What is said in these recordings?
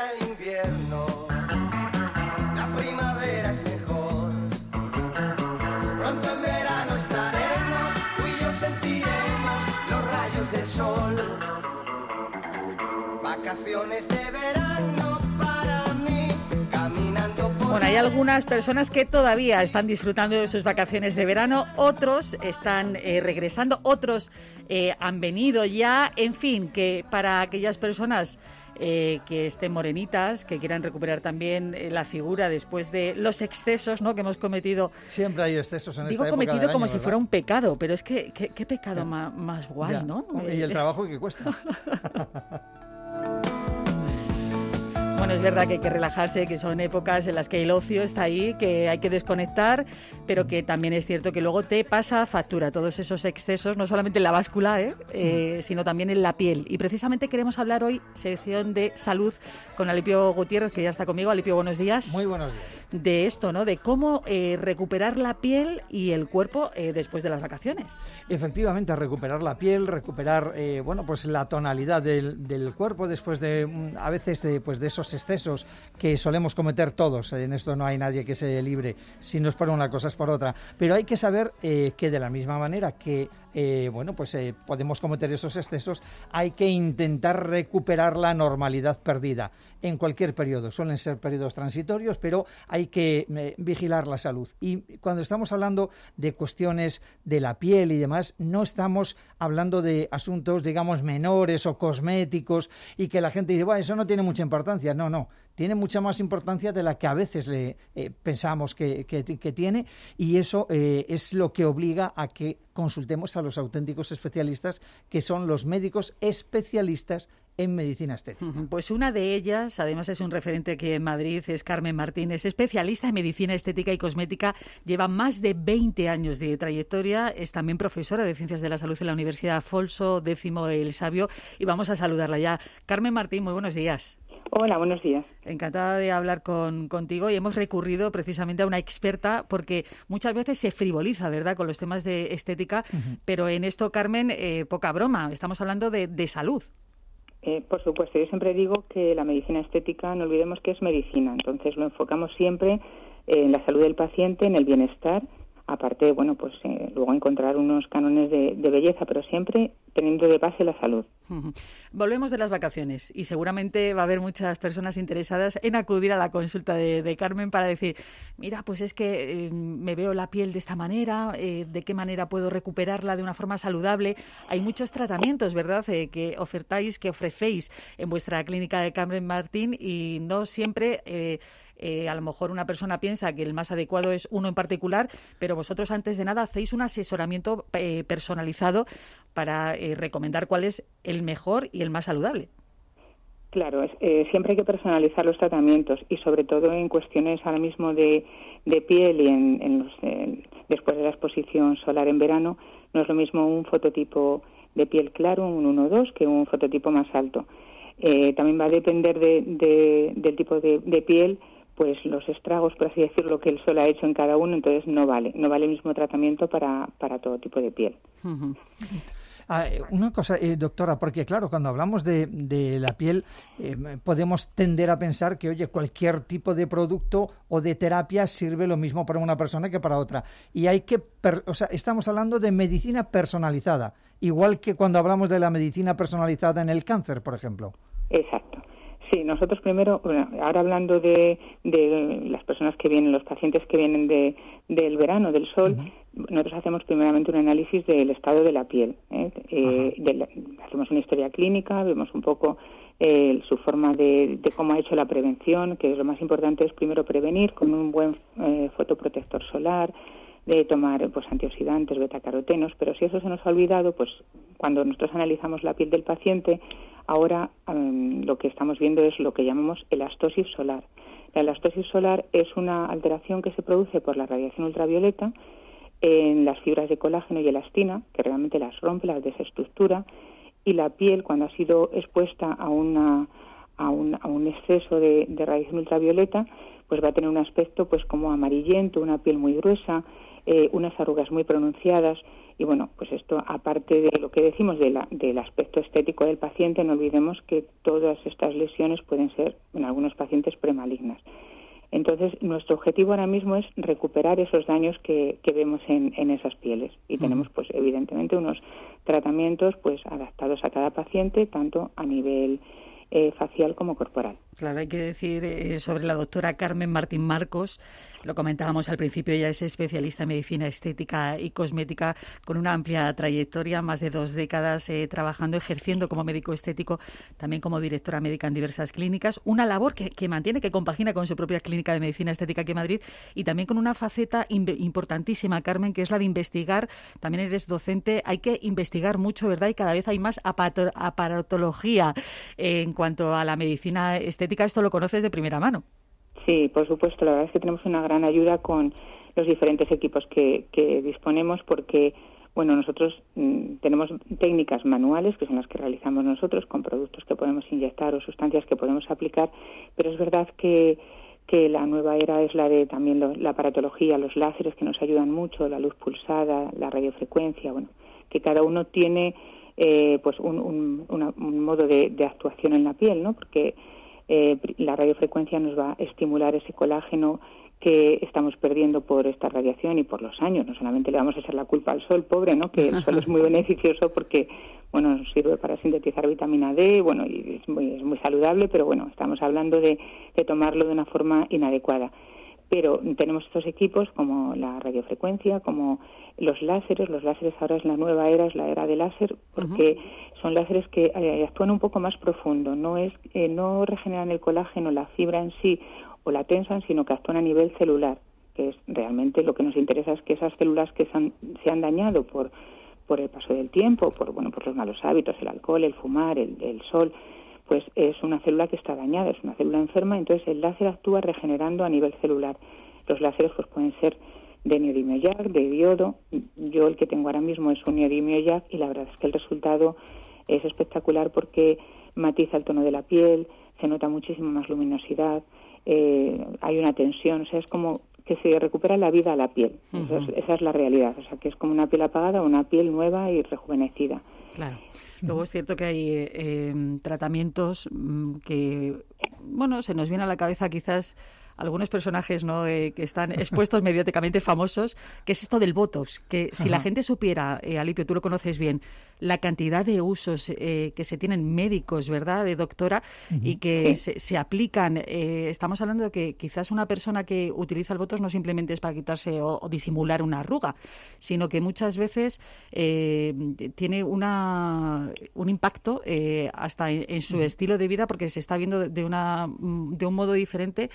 el invierno, la primavera es mejor. Pronto en verano estaremos, tú y yo sentiremos los rayos del sol. Vacaciones de verano para mí, caminando por... Bueno, hay algunas personas que todavía están disfrutando de sus vacaciones de verano, otros están regresando, otros han venido ya, en fin, que para aquellas personas que estén morenitas, que quieran recuperar también la figura después de los excesos, ¿no?, que hemos cometido. Siempre hay excesos en esta época. Digo cometido del año, como si ¿verdad? fuera un pecado, pero es que qué pecado más guay, Ya. ¿no? Y el trabajo que cuesta. Bueno, es verdad que hay que relajarse, que son épocas en las que el ocio está ahí, que hay que desconectar, pero que también es cierto que luego te pasa factura todos esos excesos, no solamente en la báscula, sino también en la piel. Y precisamente queremos hablar hoy, sección de salud, con Alipio Gutiérrez, que ya está conmigo. Alipio, buenos días. Muy buenos días. De esto, ¿no?, de cómo recuperar la piel y el cuerpo después de las vacaciones. Efectivamente, recuperar la piel, recuperar pues la tonalidad del cuerpo después de, a veces, de esos excesos que solemos cometer todos. En esto no hay nadie que se libre, si no es por una cosa es por otra. Pero hay que saber que de la misma manera que podemos cometer esos excesos, hay que intentar recuperar la normalidad perdida en cualquier periodo. Suelen ser periodos transitorios, pero hay que vigilar la salud. Y cuando estamos hablando de cuestiones de la piel y demás, no estamos hablando de asuntos, digamos, menores o cosméticos y que la gente dice, bueno, eso no tiene mucha importancia. No. Tiene mucha más importancia de la que a veces pensamos que tiene, y eso es lo que obliga a que consultemos a los auténticos especialistas, que son los médicos especialistas en medicina estética. Pues una de ellas, además es un referente aquí en Madrid, es Carmen Martín, es especialista en medicina estética y cosmética, lleva más de 20 años de trayectoria, es también profesora de Ciencias de la Salud en la Universidad Afonso X el Sabio, y vamos a saludarla ya. Carmen Martín, muy buenos días. Hola, buenos días. Encantada de hablar contigo, y hemos recurrido precisamente a una experta porque muchas veces se frivoliza, ¿verdad?, con los temas de estética, pero en esto, Carmen, poca broma, estamos hablando de salud. Por supuesto, yo siempre digo que la medicina estética, no olvidemos que es medicina, entonces lo enfocamos siempre en la salud del paciente, en el bienestar, aparte, luego encontrar unos cánones de belleza, pero siempre teniendo de base la salud. Volvemos de las vacaciones y seguramente va a haber muchas personas interesadas en acudir a la consulta de Carmen para decir, mira, pues es que me veo la piel de esta manera, de qué manera puedo recuperarla de una forma saludable. Hay muchos tratamientos, ¿verdad?, que ofrecéis en vuestra clínica de Carmen Martín, y no siempre... a lo mejor una persona piensa que el más adecuado es uno en particular, pero vosotros antes de nada hacéis un asesoramiento personalizado para recomendar cuál es el mejor y el más saludable. Claro, siempre hay que personalizar los tratamientos, y sobre todo en cuestiones ahora mismo de piel y después de la exposición solar en verano. No es lo mismo un fototipo de piel claro, un 1-2, que un fototipo más alto. También va a depender del tipo de piel, pues los estragos, por así decirlo, que el sol ha hecho en cada uno, entonces no vale el mismo tratamiento para todo tipo de piel. Una cosa, doctora, porque claro, cuando hablamos de la piel podemos tender a pensar que, oye, cualquier tipo de producto o de terapia sirve lo mismo para una persona que para otra, y hay que, estamos hablando de medicina personalizada, igual que cuando hablamos de la medicina personalizada en el cáncer, por ejemplo. Exacto. Sí, nosotros primero, ahora hablando de las personas que vienen, los pacientes que vienen del verano, del sol, nosotros hacemos primeramente un análisis del estado de la piel. Hacemos una historia clínica, vemos un poco su forma de cómo ha hecho la prevención, que es lo más importante, es primero prevenir con un buen fotoprotector solar, de tomar antioxidantes, betacarotenos, pero si eso se nos ha olvidado, pues cuando nosotros analizamos la piel del paciente, ahora lo que estamos viendo es lo que llamamos elastosis solar. La elastosis solar es una alteración que se produce por la radiación ultravioleta en las fibras de colágeno y elastina, que realmente las rompe, las desestructura, y la piel, cuando ha sido expuesta a un exceso de radiación ultravioleta, pues va a tener un aspecto pues como amarillento, una piel muy gruesa, unas arrugas muy pronunciadas, Y bueno, pues esto, aparte de lo que decimos del aspecto estético del paciente, no olvidemos que todas estas lesiones pueden ser, en algunos pacientes, premalignas. Entonces, nuestro objetivo ahora mismo es recuperar esos daños que vemos en esas pieles. Y tenemos, pues, evidentemente, unos tratamientos pues adaptados a cada paciente, tanto a nivel facial como corporal. Claro, hay que decir sobre la doctora Carmen Martín Marcos, lo comentábamos al principio, ella es especialista en medicina estética y cosmética con una amplia trayectoria, más de 2 décadas trabajando, ejerciendo como médico estético, también como directora médica en diversas clínicas, una labor que mantiene, que compagina con su propia clínica de medicina estética aquí en Madrid y también con una faceta importantísima, Carmen, que es la de investigar. También eres docente, hay que investigar mucho, ¿verdad? Y cada vez hay más aparatología en cuanto a la medicina estética. Esto lo conoces de primera mano. Sí, por supuesto. La verdad es que tenemos una gran ayuda con los diferentes equipos que disponemos porque, bueno, nosotros tenemos técnicas manuales, que son las que realizamos nosotros, con productos que podemos inyectar o sustancias que podemos aplicar, pero es verdad que la nueva era es la de también la aparatología, los láseres que nos ayudan mucho, la luz pulsada, la radiofrecuencia, bueno, que cada uno tiene pues un modo de actuación en la piel, ¿no? Porque la radiofrecuencia nos va a estimular ese colágeno que estamos perdiendo por esta radiación y por los años. No solamente le vamos a echar la culpa al sol, pobre, ¿no? Que el sol es muy beneficioso porque, bueno, nos sirve para sintetizar vitamina D, bueno, y es muy saludable, pero bueno, estamos hablando de tomarlo de una forma inadecuada. Pero tenemos estos equipos como la radiofrecuencia, como los láseres. Los láseres ahora es la nueva era, es la era del láser, porque son láseres que actúan un poco más profundo. No regeneran el colágeno, la fibra en sí, o la tensan, sino que actúan a nivel celular, que es realmente lo que nos interesa, es que esas células que se han dañado por el paso del tiempo, por los malos hábitos, el alcohol, el fumar, el sol, pues es una célula que está dañada, es una célula enferma, entonces el láser actúa regenerando a nivel celular. Los láseres pues pueden ser de neodimio YAG, de diodo. Yo el que tengo ahora mismo es un neodimio YAG y la verdad es que el resultado es espectacular porque matiza el tono de la piel, se nota muchísimo más luminosidad, hay una tensión, o sea, es como que se recupera la vida a la piel. Esa es la realidad, o sea, que es como una piel apagada, una piel nueva y rejuvenecida. Claro. Luego es cierto que hay tratamientos que, bueno, se nos viene a la cabeza quizás algunos personajes, ¿no?, que están expuestos mediáticamente famosos, que es esto del Botox, que si la gente supiera, Alipio, tú lo conoces bien, la cantidad de usos que se tienen médicos, ¿verdad?, de doctora, y que se aplican. Estamos hablando de que quizás una persona que utiliza el Botox no simplemente es para quitarse o disimular una arruga, sino que muchas veces tiene un impacto hasta en su estilo de vida, porque se está viendo de un modo diferente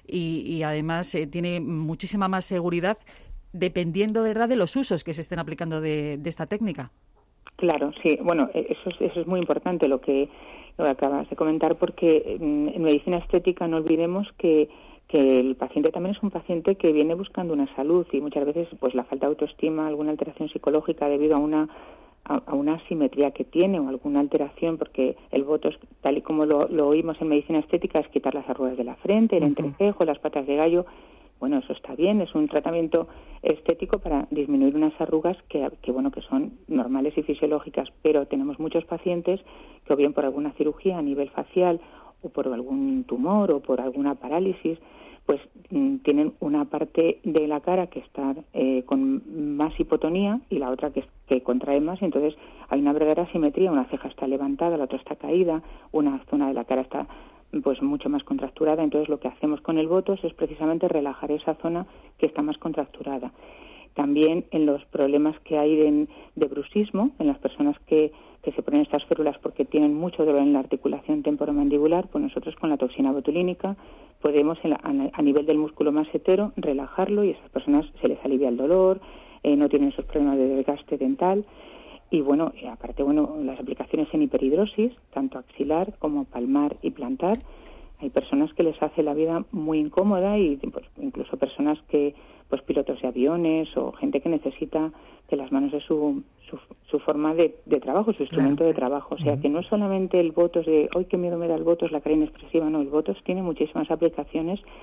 y además tiene muchísima más seguridad dependiendo, ¿verdad?, de los usos que se estén aplicando de esta técnica. Claro, sí. Bueno, eso es muy importante lo que acabas de comentar, porque en medicina estética no olvidemos que el paciente también es un paciente que viene buscando una salud y muchas veces pues la falta de autoestima, alguna alteración psicológica debido a una asimetría que tiene o alguna alteración, porque el Botox, tal y como lo oímos en medicina estética, es quitar las arrugas de la frente, el entrecejo, las patas de gallo. Bueno, eso está bien, es un tratamiento estético para disminuir unas arrugas que son normales y fisiológicas, pero tenemos muchos pacientes que o bien por alguna cirugía a nivel facial o por algún tumor o por alguna parálisis, pues tienen una parte de la cara que está con más hipotonía y la otra que contrae más, y entonces hay una verdadera asimetría, una ceja está levantada, la otra está caída, una zona de la cara está pues mucho más contracturada. Entonces lo que hacemos con el Botox es precisamente relajar esa zona que está más contracturada. También en los problemas que hay de bruxismo, en las personas que se ponen estas férulas porque tienen mucho dolor en la articulación temporomandibular, pues nosotros con la toxina botulínica podemos a nivel del músculo masetero relajarlo y a esas personas se les alivia el dolor, no tienen esos problemas de desgaste dental. Y bueno, aparte, las aplicaciones en hiperhidrosis, tanto axilar como palmar y plantar, hay personas que les hace la vida muy incómoda y pues, incluso personas que, pues pilotos de aviones o gente que necesita que las manos de su forma de trabajo, su instrumento de trabajo. O sea, que no es solamente el Botox de, ¡ay, qué miedo me da el Botox, la cara inexpresiva! No, el Botox tiene muchísimas aplicaciones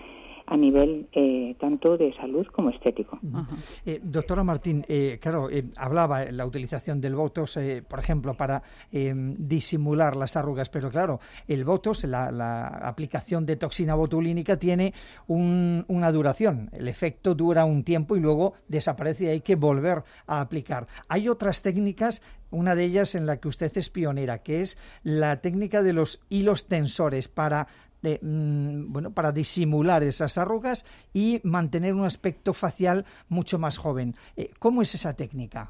a nivel tanto de salud como estético. Doctora Martín, claro, hablaba la utilización del Botox, por ejemplo, para disimular las arrugas, pero claro, el Botox, la aplicación de toxina botulínica tiene una duración. El efecto dura un tiempo y luego desaparece y hay que volver a aplicar. Hay otras técnicas, una de ellas en la que usted es pionera, que es la técnica de los hilos tensores para disimular esas arrugas y mantener un aspecto facial mucho más joven. ¿Cómo es esa técnica?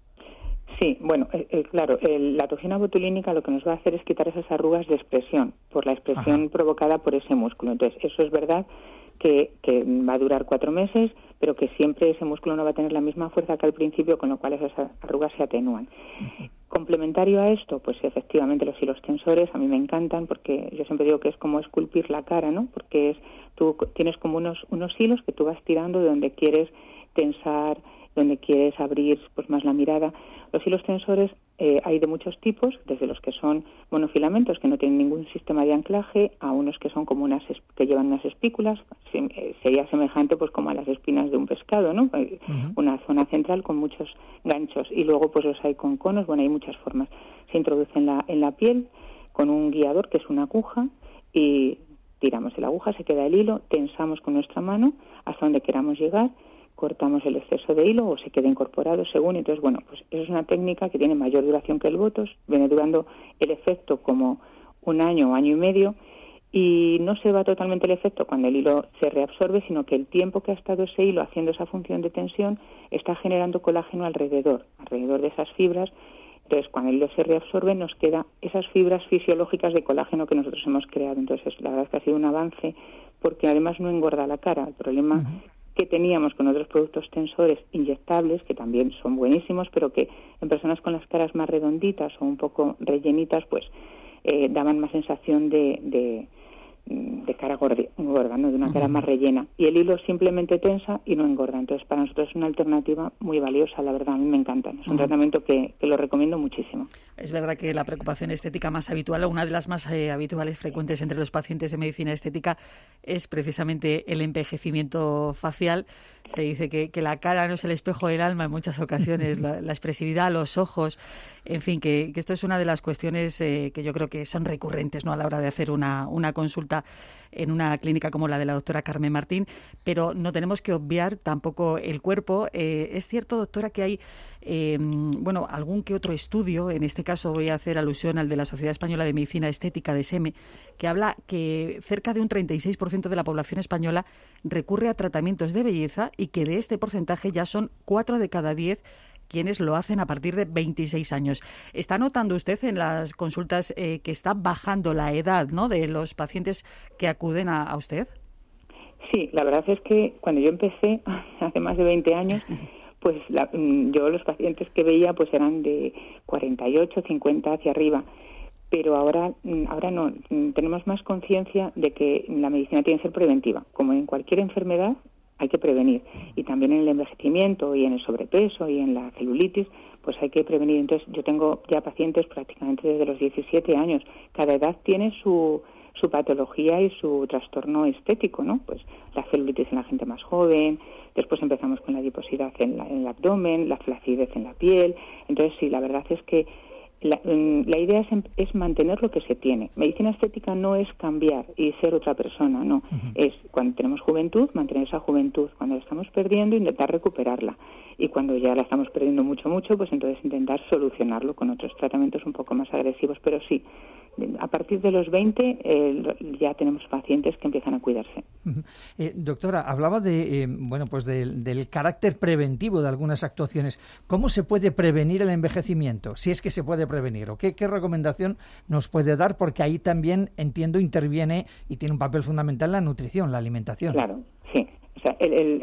Sí, bueno, claro, la toxina botulínica lo que nos va a hacer es quitar esas arrugas de expresión, por la expresión provocada por ese músculo. Entonces, eso es verdad que va a durar 4 meses, pero que siempre ese músculo no va a tener la misma fuerza que al principio, con lo cual esas arrugas se atenúan. Complementario a esto, pues efectivamente los hilos tensores a mí me encantan, porque yo siempre digo que es como esculpir la cara, ¿no? Porque tú tienes como unos hilos que tú vas tirando de donde quieres tensar, donde quieres abrir pues más la mirada. Los hilos tensores hay de muchos tipos, desde los que son monofilamentos, que no tienen ningún sistema de anclaje, a unos que son como que llevan unas espículas, sería semejante pues como a las espinas de un pescado, ¿no? Una zona central con muchos ganchos, y luego pues los hay con conos, bueno, hay muchas formas. Se introduce en la piel con un guiador que es una aguja, y tiramos de la aguja, se queda el hilo, tensamos con nuestra mano hasta donde queramos llegar, cortamos el exceso de hilo o se queda incorporado según. Entonces, bueno, pues eso es una técnica que tiene mayor duración que el Botox, viene durando el efecto como 1 año o año y medio, y no se va totalmente el efecto cuando el hilo se reabsorbe, sino que el tiempo que ha estado ese hilo haciendo esa función de tensión está generando colágeno alrededor de esas fibras. Entonces, cuando el hilo se reabsorbe, nos queda esas fibras fisiológicas de colágeno que nosotros hemos creado. Entonces, la verdad es que ha sido un avance, porque además no engorda la cara. El problema que teníamos con otros productos tensores inyectables, que también son buenísimos, pero que en personas con las caras más redonditas o un poco rellenitas, pues daban más sensación de cara gorda, ¿no? De una cara más rellena. Y el hilo simplemente tensa y no engorda. Entonces, para nosotros es una alternativa muy valiosa, la verdad, a mí me encanta. Es un tratamiento que lo recomiendo muchísimo. Es verdad que la preocupación estética más habitual, o una de las más habituales, frecuentes entre los pacientes de medicina estética, es precisamente el envejecimiento facial. Se dice que la cara no es el espejo del alma en muchas ocasiones, la expresividad, los ojos, en fin, que esto es una de las cuestiones que yo creo que son recurrentes, ¿no?, a la hora de hacer una consulta en una clínica como la de la doctora Carmen Martín, pero no tenemos que obviar tampoco el cuerpo. Es cierto, doctora, que hay algún que otro estudio, en este caso voy a hacer alusión al de la Sociedad Española de Medicina Estética, de SEME, que habla que cerca de un 36% de la población española recurre a tratamientos de belleza, y que de este porcentaje ya son 4 de cada 10 quienes lo hacen a partir de 26 años. ¿Está notando usted en las consultas que está bajando la edad, ¿no?, de los pacientes que acuden a usted? Sí, la verdad es que cuando yo empecé, hace más de 20 años, pues yo los pacientes que veía pues eran de 48, 50 hacia arriba. Pero ahora no, tenemos más conciencia de que la medicina tiene que ser preventiva. Como en cualquier enfermedad, hay que prevenir. Y también en el envejecimiento y en el sobrepeso y en la celulitis, pues hay que prevenir. Entonces, yo tengo ya pacientes prácticamente desde los 17 años. Cada edad tiene su patología y su trastorno estético, ¿no? Pues la celulitis en la gente más joven, después empezamos con la adiposidad en el abdomen, la flacidez en la piel. Entonces, sí, la verdad es que la idea es mantener lo que se tiene. Medicina estética no es cambiar y ser otra persona, no. Es cuando tenemos juventud, mantener esa juventud. Cuando la estamos perdiendo, intentar recuperarla. Y cuando ya la estamos perdiendo mucho, pues entonces intentar solucionarlo con otros tratamientos un poco más agresivos. Pero sí, a partir de los 20 ya tenemos pacientes que empiezan a cuidarse. Doctora, hablaba de del carácter preventivo de algunas actuaciones. ¿Cómo se puede prevenir el envejecimiento? Si es que se puede prevenir, ¿o qué recomendación nos puede dar? Porque ahí también, entiendo, interviene y tiene un papel fundamental la nutrición, la alimentación. Claro, sí. O sea,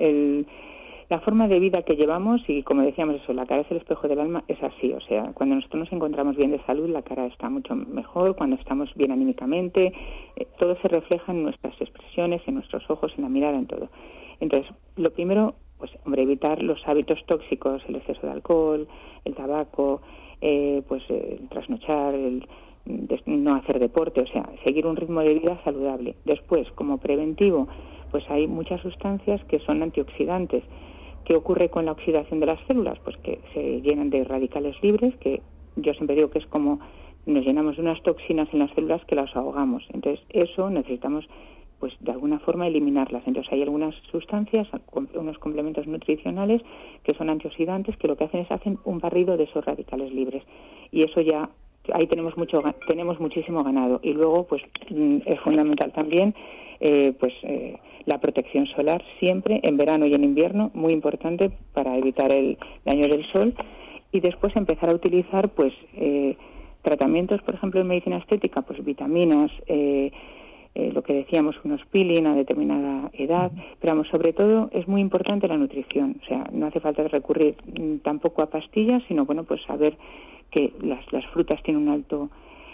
la forma de vida que llevamos, y como decíamos eso, la cara es el espejo del alma, es así. O sea, cuando nosotros nos encontramos bien de salud, la cara está mucho mejor. Cuando estamos bien anímicamente, todo se refleja en nuestras expresiones, en nuestros ojos, en la mirada, en todo. Entonces, lo primero, pues, evitar los hábitos tóxicos, el exceso de alcohol, el tabaco, el trasnochar, el no hacer deporte, o sea, seguir un ritmo de vida saludable. Después, como preventivo, pues hay muchas sustancias que son antioxidantes. ¿Qué ocurre con la oxidación de las células? Pues que se llenan de radicales libres, que yo siempre digo que es como nos llenamos de unas toxinas en las células que las ahogamos. Entonces, eso necesitamos, pues de alguna forma, eliminarlas. Entonces, hay algunas sustancias, unos complementos nutricionales que son antioxidantes, que lo que hacen un barrido de esos radicales libres. Y eso ya, ahí tenemos muchísimo ganado. Y luego, pues, es fundamental también, la protección solar siempre, en verano y en invierno, muy importante para evitar el daño del sol. Y después empezar a utilizar, pues, tratamientos, por ejemplo, en medicina estética, pues vitaminas, lo que decíamos, unos peeling a determinada edad, pero vamos, sobre todo es muy importante la nutrición. O sea, no hace falta recurrir tampoco a pastillas, sino, bueno, pues saber que las frutas tienen un alto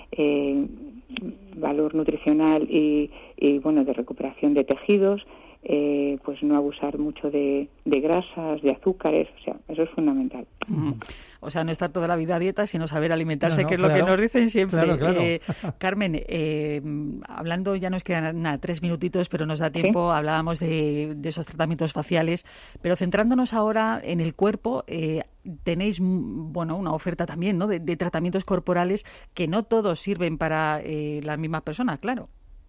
valor nutricional y bueno, de recuperación de tejidos, pues no abusar mucho de grasas, de azúcares, o sea, eso es fundamental. O sea, no estar toda la vida a dieta, sino saber alimentarse, que es lo que nos dicen siempre. Claro. Carmen, hablando, ya nos quedan 3 minutitos, pero nos da tiempo. ¿Sí? Hablábamos de esos tratamientos faciales, pero centrándonos ahora en el cuerpo, tenéis, bueno, una oferta también, ¿no?, de tratamientos corporales que no todos sirven para las mismas personas, claro.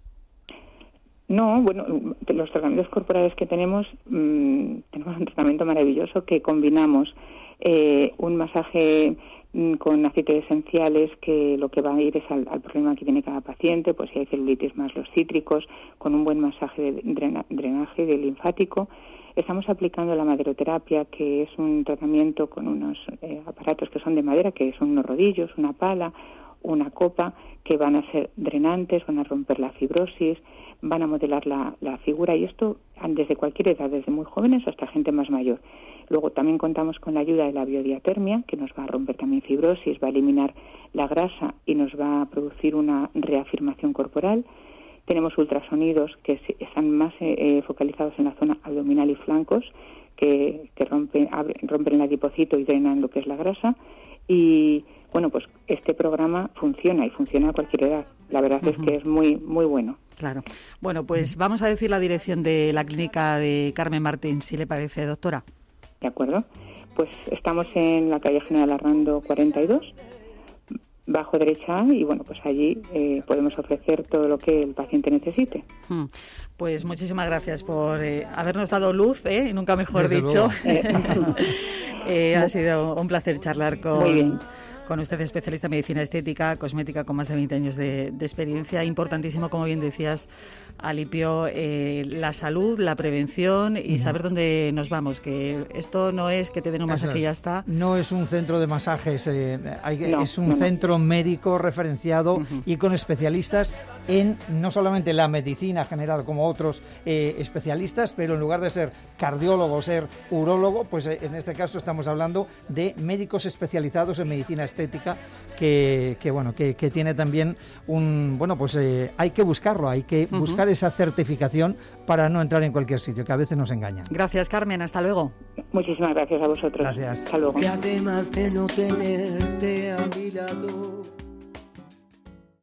No, bueno, los tratamientos corporales que tenemos un tratamiento maravilloso que combinamos un masaje con aceites esenciales, que lo que va a ir es al problema que tiene cada paciente, pues si hay celulitis, más los cítricos, con un buen masaje de drenaje del linfático. Estamos aplicando la maderoterapia, que es un tratamiento con unos aparatos que son de madera, que son unos rodillos, una pala, una copa, que van a ser drenantes, van a romper la fibrosis, van a modelar la figura, y esto desde cualquier edad, desde muy jóvenes hasta gente más mayor. Luego también contamos con la ayuda de la biodiatermia, que nos va a romper también fibrosis, va a eliminar la grasa y nos va a producir una reafirmación corporal. Tenemos ultrasonidos que están más focalizados en la zona abdominal y flancos, que rompen el adipocito y drenan lo que es la grasa. Y bueno, pues este programa funciona, y funciona a cualquier edad. La verdad es que es muy, muy bueno. Claro. Bueno, pues vamos a decir la dirección de la clínica de Carmen Martín, si le parece, doctora. De acuerdo. Pues estamos en la calle General Arrando 42, bajo derecha A, y bueno, pues allí podemos ofrecer todo lo que el paciente necesite. Pues muchísimas gracias por habernos dado luz, nunca mejor dicho. Ha sido un placer charlar con usted, especialista en medicina estética, cosmética, con más de 20 años de experiencia. Importantísimo, como bien decías, Alipio, la salud, la prevención y saber dónde nos vamos, que esto no es que te den un masaje y ya está. No es un centro de masajes, es un centro médico referenciado y con especialistas en no solamente la medicina general como otros especialistas, pero en lugar de ser cardiólogo, ser urólogo, pues en este caso estamos hablando de médicos especializados en medicina estética, que tiene también hay que buscarlo, hay que buscar esa certificación para no entrar en cualquier sitio, que a veces nos engañan. Gracias, Carmen, hasta luego. Muchísimas gracias a vosotros. Gracias. Hasta luego. Y además de no tenerte a mi lado,